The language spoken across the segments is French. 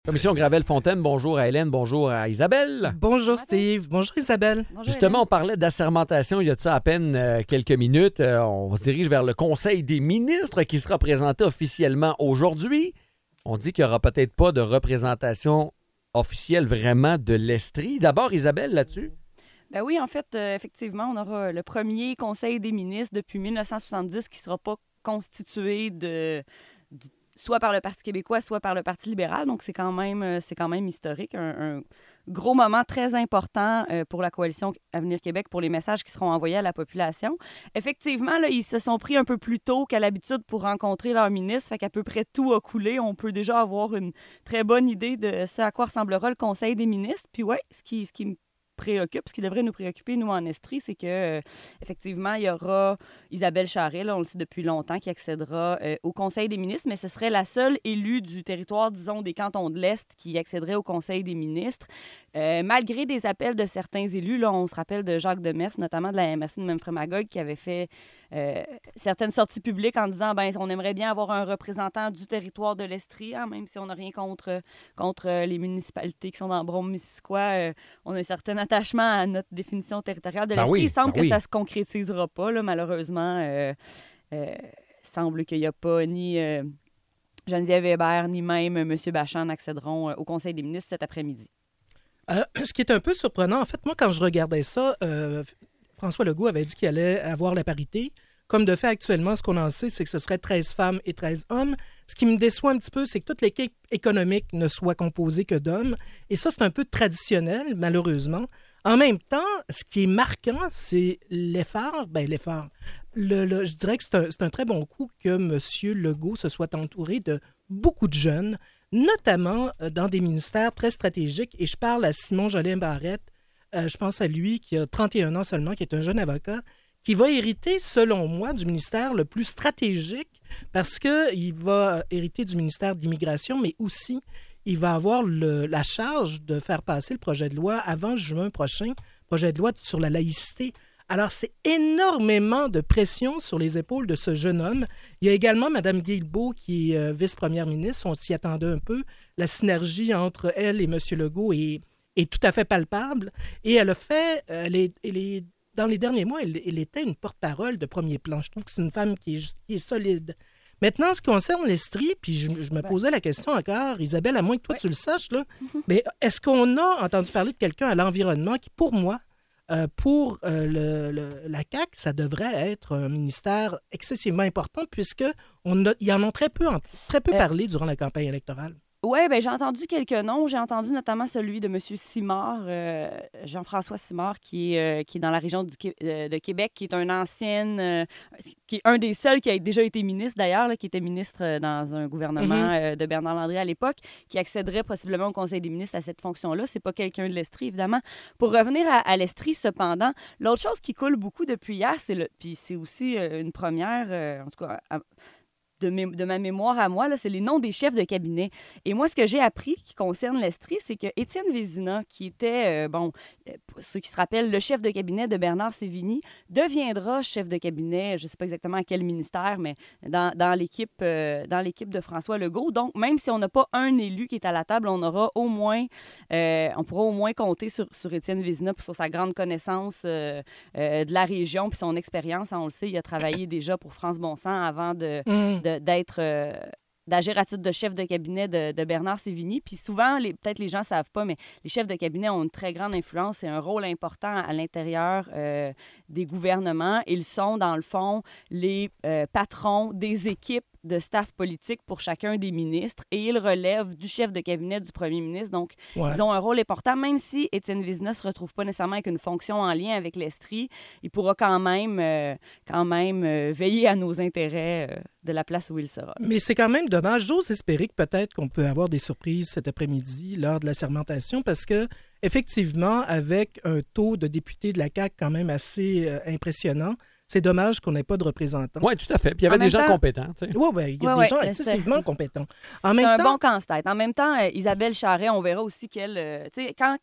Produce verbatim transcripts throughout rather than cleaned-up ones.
Commission Gravel-Fontaine, bonjour à Hélène, bonjour à Isabelle. Bonjour Steve, bonjour Isabelle. Bonjour, Justement, Hélène. on parlait d'assermentation il y a de ça à peine euh, quelques minutes. Euh, on se dirige vers le Conseil des ministres qui sera présenté officiellement aujourd'hui. On dit qu'il n'y aura peut-être pas de représentation officielle vraiment de l'Estrie. D'abord, Isabelle, là-dessus. Ben oui, en fait, euh, effectivement, on aura le premier Conseil des ministres depuis dix-neuf cent soixante-dix qui ne sera pas constitué de... de soit par le Parti québécois, soit par le Parti libéral. Donc, c'est quand même, c'est quand même historique. Un, un gros moment très important euh, pour la coalition Avenir Québec, pour les messages qui seront envoyés à la population. Effectivement, là, ils se sont pris un peu plus tôt qu'à l'habitude pour rencontrer leur ministre. Fait qu'à peu près tout a coulé. On peut déjà avoir une très bonne idée de ce à quoi ressemblera le Conseil des ministres. Puis ouais, ce qui, ce qui me préoccupe, ce qui devrait nous préoccuper, nous, en Estrie, c'est que euh, effectivement, il y aura Isabelle Charest, là, on le sait depuis longtemps, qui accédera euh, au Conseil des ministres, mais ce serait la seule élue du territoire, disons, des cantons de l'Est qui accéderait au Conseil des ministres. Euh, malgré des appels de certains élus, là, on se rappelle de Jacques Demers, notamment de la M R C de Memphremagog, qui avait fait euh, certaines sorties publiques en disant ben on aimerait bien avoir un représentant du territoire de l'Estrie, hein, même si on n'a rien contre, contre les municipalités qui sont dans Brome-Missisquoi. Euh, on a un certain attachement à notre définition territoriale de l'Estrie. Ben oui, Il semble ben que oui. ça ne se concrétisera pas, là, malheureusement. Euh, euh, il semble qu'il n'y a pas ni euh, Geneviève Hébert, ni même M. Bachand n'accéderont euh, au Conseil des ministres cet après-midi. Euh, ce qui est un peu surprenant, en fait, moi, quand je regardais ça, euh, François Legault avait dit qu'il allait avoir la parité. Comme de fait, actuellement, ce qu'on en sait, c'est que ce serait treize femmes et treize hommes. Ce qui me déçoit un petit peu, c'est que toute l'équipe économique ne soit composée que d'hommes. Et ça, c'est un peu traditionnel, malheureusement. En même temps, ce qui est marquant, c'est l'effort. Ben, l'effort. Le, le, je dirais que c'est un, c'est un très bon coup que M. Legault se soit entouré de beaucoup de jeunes, notamment dans des ministères très stratégiques. Et je parle à Simon Jolin-Barrette. Euh, je pense à lui, qui a trente et un ans seulement, qui est un jeune avocat, qui va hériter, selon moi, du ministère le plus stratégique, parce qu'il va hériter du ministère de l'Immigration, mais aussi, il va avoir le, la charge de faire passer le projet de loi avant juin prochain, projet de loi sur la laïcité. Alors, c'est énormément de pression sur les épaules de ce jeune homme. Il y a également Mme Guilbeault, qui est euh, vice-première ministre. On s'y attendait un peu. La synergie entre elle et M. Legault est, est tout à fait palpable. Et elle a fait... Elle est, elle est, dans les derniers mois, elle, elle était une porte-parole de premier plan. Je trouve que c'est une femme qui est, qui est solide. Maintenant, en ce qui concerne l'Estrie, puis je, je me posais la question encore, Isabelle, à moins que toi Ouais. tu le saches, là, mais est-ce qu'on a entendu parler de quelqu'un à l'environnement qui, pour moi, Euh, pour euh, le, le, la C A Q, ça devrait être un ministère excessivement important puisque on a, ils en ont très peu, en, très peu Euh, parlé durant la campagne électorale. Oui, ben j'ai entendu quelques noms. J'ai entendu notamment celui de M. Simard, euh, Jean-François Simard, qui est, euh, qui est dans la région du, Qué- euh, de Québec, qui est un ancien, euh, qui est un des seuls qui a déjà été ministre d'ailleurs, là, qui était ministre euh, dans un gouvernement Mhm. euh, de Bernard Landry à l'époque, qui accéderait possiblement au Conseil des ministres à cette fonction-là. C'est pas quelqu'un de l'Estrie, évidemment. Pour revenir à, à l'Estrie, cependant, l'autre chose qui coule beaucoup depuis hier, c'est le, puis c'est aussi euh, une première, euh, en tout cas, à- de, mé- de ma mémoire à moi, là, c'est les noms des chefs de cabinet. Et moi, ce que j'ai appris qui concerne l'Estrie, c'est que Étienne Vézina, qui était, euh, bon, euh, pour ceux qui se rappellent, le chef de cabinet de Bernard Sévigny, deviendra chef de cabinet, je ne sais pas exactement à quel ministère, mais dans, dans l'équipe euh, dans l'équipe de François Legault. Donc, même si on n'a pas un élu qui est à la table, on aura au moins, euh, on pourra au moins compter sur, sur Étienne Vézina puis sur sa grande connaissance euh, euh, de la région puis son expérience. Hein, on le sait, il a travaillé déjà pour France Bon Sang avant de Mhm. de- d'être euh, d'agir à titre de chef de cabinet de, de Bernard Sévigny. Puis souvent, les, peut-être les gens ne savent pas, mais les chefs de cabinet ont une très grande influence et un rôle important à l'intérieur euh, des gouvernements. Ils sont, dans le fond, les euh, patrons des équipes de staff politique pour chacun des ministres et ils relèvent du chef de cabinet du premier ministre. Donc, Ouais. ils ont un rôle important, même si Étienne Vézina ne se retrouve pas nécessairement avec une fonction en lien avec l'Estrie, il pourra quand même, euh, quand même euh, veiller à nos intérêts euh, de la place où il sera. Mais c'est quand même dommage. J'ose espérer que peut-être qu'on peut avoir des surprises cet après-midi lors de la sermentation parce que, effectivement, avec un taux de députés de la C A Q quand même assez euh, impressionnant, c'est dommage qu'on n'ait pas de représentants. Oui, tout à fait. Puis il y avait En des même gens temps- compétents, tu sais. Oui, ouais, il y a Ouais, des ouais, gens mais excessivement c'est- compétents. En C'est même un temps, bon casse-tête. En même temps, euh, Isabelle Charest, on verra aussi qu'elle... euh, tu sais, quand, quand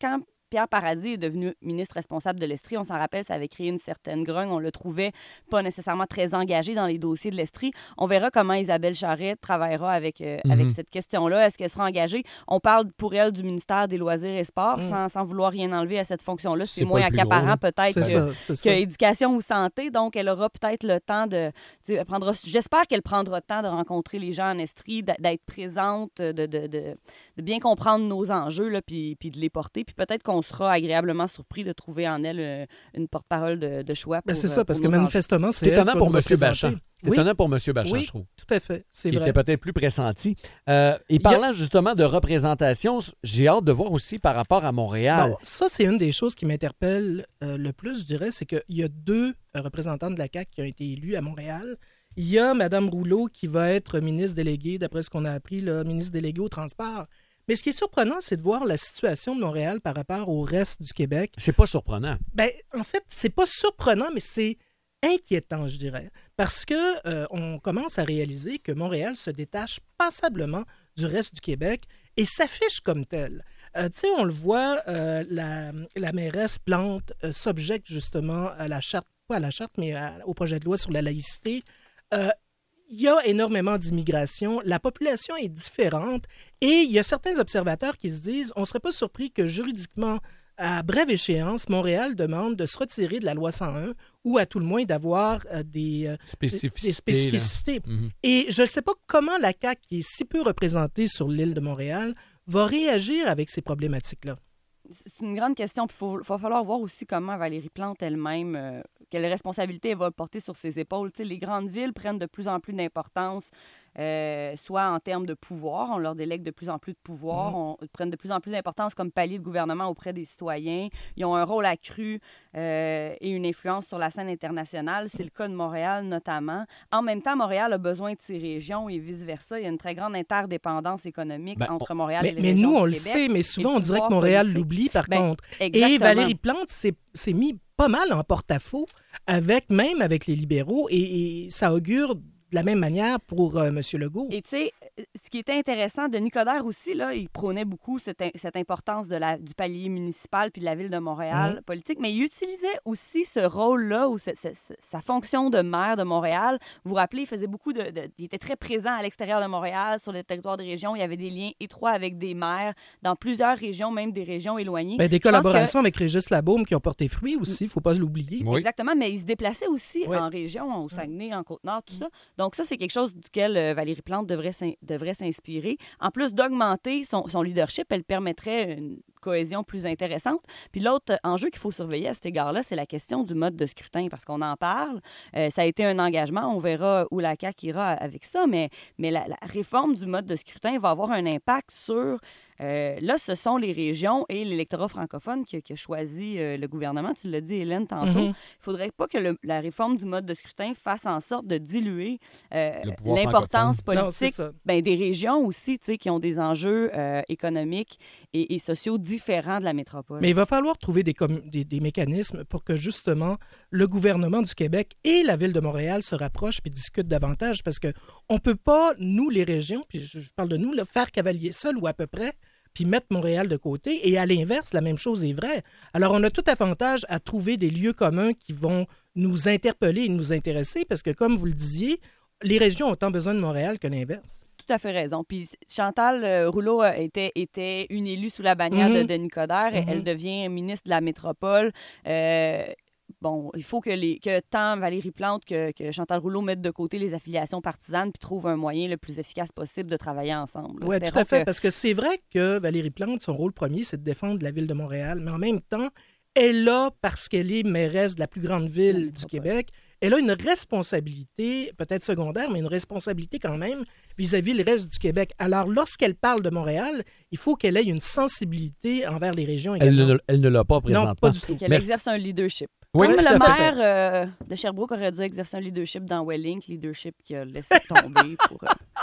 Pierre Paradis est devenu ministre responsable de l'Estrie, on s'en rappelle, ça avait créé une certaine grogne. On le trouvait pas nécessairement très engagé dans les dossiers de l'Estrie. On verra comment Isabelle Charette travaillera avec, euh, mm-hmm. avec cette question-là. Est-ce qu'elle sera engagée? On parle pour elle du ministère des Loisirs et Sports, mm. sans, sans vouloir rien enlever à cette fonction-là. C'est, c'est moins accaparant gros, peut-être c'est que, ça, que éducation ou santé. Donc, elle aura peut-être le temps de... Elle prendra, j'espère qu'elle prendra le temps de rencontrer les gens en Estrie, d'être présente, de, de, de, de bien comprendre nos enjeux, là, puis, puis de les porter. Puis peut-être qu'on sera agréablement surpris de trouver en elle euh, une porte-parole de, de choix. Pour, ben c'est ça, parce que manifestement, c'est, c'est étonnant pour M. Bachand. C'est oui. étonnant pour M. Bachand, oui, je trouve. Tout à fait, c'est Il vrai. était peut-être plus pressenti. Euh, et parlant a... justement de représentation, j'ai hâte de voir aussi par rapport à Montréal. Bon, ça, c'est une des choses qui m'interpelle euh, le plus, je dirais, c'est qu'il y a deux euh, représentants de la C A Q qui ont été élus à Montréal. Il y a Mme Rouleau qui va être ministre déléguée, d'après ce qu'on a appris, là, ministre déléguée au transport. Mais ce qui est surprenant, c'est de voir la situation de Montréal par rapport au reste du Québec. C'est pas surprenant. Ben, en fait, c'est pas surprenant, mais c'est inquiétant, je dirais. Parce que euh, on commence à réaliser que Montréal se détache passablement du reste du Québec et s'affiche comme tel. Euh, tu sais, on le voit, euh, la, la mairesse Plante euh, s'objecte justement à la charte, pas à la charte, mais à, au projet de loi sur la laïcité. Euh, Il y a énormément d'immigration, la population est différente et il y a certains observateurs qui se disent on ne serait pas surpris que juridiquement, à brève échéance, Montréal demande de se retirer de la loi cent un ou à tout le moins d'avoir euh, des, euh, spécificités. des spécificités. Mm-hmm. Et je ne sais pas comment la C A Q, qui est si peu représentée sur l'île de Montréal, va réagir avec ces problématiques-là. C'est une grande question. Il va falloir voir aussi comment Valérie Plante elle-même, euh, quelle responsabilité elle va porter sur ses épaules. Tu sais, les grandes villes prennent de plus en plus d'importance, euh, soit en termes de pouvoir, on leur délègue de plus en plus de pouvoir, mmh. on, ils prennent de plus en plus d'importance comme palier de gouvernement auprès des citoyens. Ils ont un rôle accru euh, et une influence sur la scène internationale. C'est le cas de Montréal notamment. En même temps, Montréal a besoin de ses régions et vice-versa. Il y a une très grande interdépendance économique ben, entre Montréal mais, et les mais régions nous, on du le Québec. sait, mais souvent, on dirait que Montréal politique. l'oublie, par ben, contre. Exactement. Et Valérie Plante s'est, s'est mis pas mal en porte-à-faux, avec, même avec les libéraux, et, et ça augure de la même manière pour euh, M. Legault. Et tu sais, ce qui était intéressant, Denis Coderre aussi, là, il prônait beaucoup cette, cette importance de la, du palier municipal puis de la ville de Montréal mmh. politique, mais il utilisait aussi ce rôle-là, ou ce, ce, ce, sa fonction de maire de Montréal. Vous vous rappelez, il faisait beaucoup de, de... Il était très présent à l'extérieur de Montréal, sur le territoire des régions. Il y avait des liens étroits avec des maires dans plusieurs régions, même des régions éloignées. Bien, des collaborations que... avec Régis Labaume qui ont porté fruit aussi, il ne faut pas l'oublier. Oui. Exactement, mais il se déplaçait aussi oui. en région, au Saguenay, en Côte-Nord, tout ça. Donc ça, c'est quelque chose duquel euh, Valérie Plante devrait, s'in- devrait s'inspirer. En plus d'augmenter son, son leadership, elle permettrait une cohésion plus intéressante. Puis l'autre enjeu qu'il faut surveiller à cet égard-là, c'est la question du mode de scrutin, parce qu'on en parle. Euh, ça a été un engagement. On verra où la C A Q ira avec ça, mais, mais la, la réforme du mode de scrutin va avoir un impact sur... Euh, là, ce sont les régions et l'électorat francophone qui, qui a choisi euh, le gouvernement. Tu l'as dit, Hélène, tantôt. Il mm-hmm. ne faudrait pas que le, la réforme du mode de scrutin fasse en sorte de diluer euh, l'importance politique non, ben, des régions aussi, qui ont des enjeux euh, économiques et, et sociaux différents de la métropole. Mais il va falloir trouver des, com- des, des mécanismes pour que, justement, le gouvernement du Québec et la Ville de Montréal se rapprochent et discutent davantage, parce qu'on ne peut pas, nous, les régions, puis je, je parle de nous, là, faire cavalier seul ou à peu près, puis mettre Montréal de côté. Et à l'inverse, la même chose est vraie. Alors, on a tout avantage à trouver des lieux communs qui vont nous interpeller et nous intéresser, parce que, comme vous le disiez, les régions ont autant besoin de Montréal que l'inverse. Tout à fait raison. Puis Chantal euh, Rouleau était, était une élue sous la bannière mm-hmm. de Denis Coderre. Mm-hmm. Elle devient ministre de la métropole. Euh, Bon, il faut que, les, que tant Valérie Plante que, que Chantal Rouleau mettent de côté les affiliations partisanes puis trouvent un moyen le plus efficace possible de travailler ensemble. Oui, tout à fait, que... parce que c'est vrai que Valérie Plante, son rôle premier, c'est de défendre la Ville de Montréal, mais en même temps, elle a, parce qu'elle est mairesse de la plus grande ville du Québec, elle a une responsabilité, peut-être secondaire, mais une responsabilité quand même vis-à-vis le reste du Québec. Alors, lorsqu'elle parle de Montréal, il faut qu'elle ait une sensibilité envers les régions également. Elle ne, elle ne l'a pas présentement. Non, pas du tout. Qu'elle Merci. exerce un leadership. Oui, Comme le maire euh, de Sherbrooke aurait dû exercer un leadership dans Welling, leadership qui a laissé tomber pour... Euh...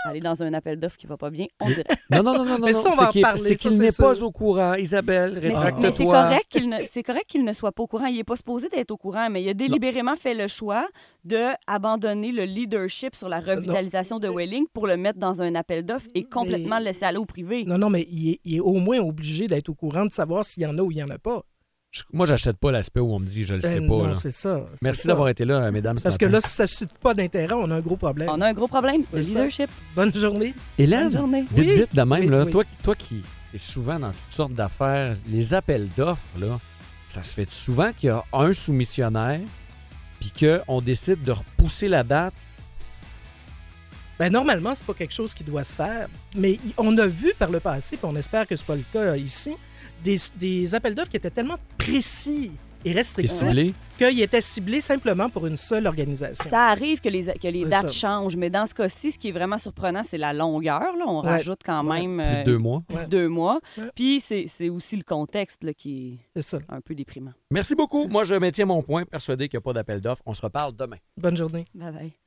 aller dans un appel d'offres qui va pas bien, on dirait. Non, non, non, non, non. Mais non, ça, on va c'est en qu'il parler, c'est ça, qu'il c'est n'est sûr. pas au courant. Isabelle, Mais c'est, rétracte-toi. mais c'est correct qu'il ne, c'est correct qu'il ne soit pas au courant. Il n'est pas supposé d'être au courant, mais il a délibérément fait le choix d'abandonner le leadership sur la revitalisation de Welling pour le mettre dans un appel d'offres et complètement Mais- le laisser aller au privé. Non, non, mais il est, il est au moins obligé d'être au courant de savoir s'il y en a ou il n'y en a pas. Je- Moi, j'achète pas l'aspect où on me dit je le sais Ben pas. non, là. c'est ça. c'est Merci ça. d'avoir été là, mesdames. ce Parce que matin. là, si ça ne suscite pas d'intérêt, on a un gros problème. On a un gros problème de C'est ça. leadership. Bonne journée. Hélène, Bonne journée. vite, Oui, vite de même, oui, là, oui. Toi, toi qui es souvent dans toutes sortes d'affaires, les appels d'offres, là, ça se fait souvent qu'il y a un soumissionnaire puis qu'on décide de repousser la date. Ben, normalement, c'est pas quelque chose qui doit se faire. Mais y- on a vu par le passé, puis on espère que c'est pas le cas ici, des, des appels d'offres qui étaient tellement précis et Et restrictifs ciblé. qu'ils étaient ciblés simplement pour une seule organisation. Ça arrive que les, que les C'est dates ça. changent, mais dans ce cas-ci, ce qui est vraiment surprenant, c'est la longueur. Là. On Ouais. rajoute quand Ouais. même Plus de euh, deux mois. Ouais. deux mois. Ouais. Puis c'est c'est aussi le contexte là, qui C'est ça. est un peu déprimant. Merci beaucoup. Moi, je maintiens mon point, persuadé qu'il n'y a pas d'appel d'offres. On se reparle demain. Bonne journée. Bye bye.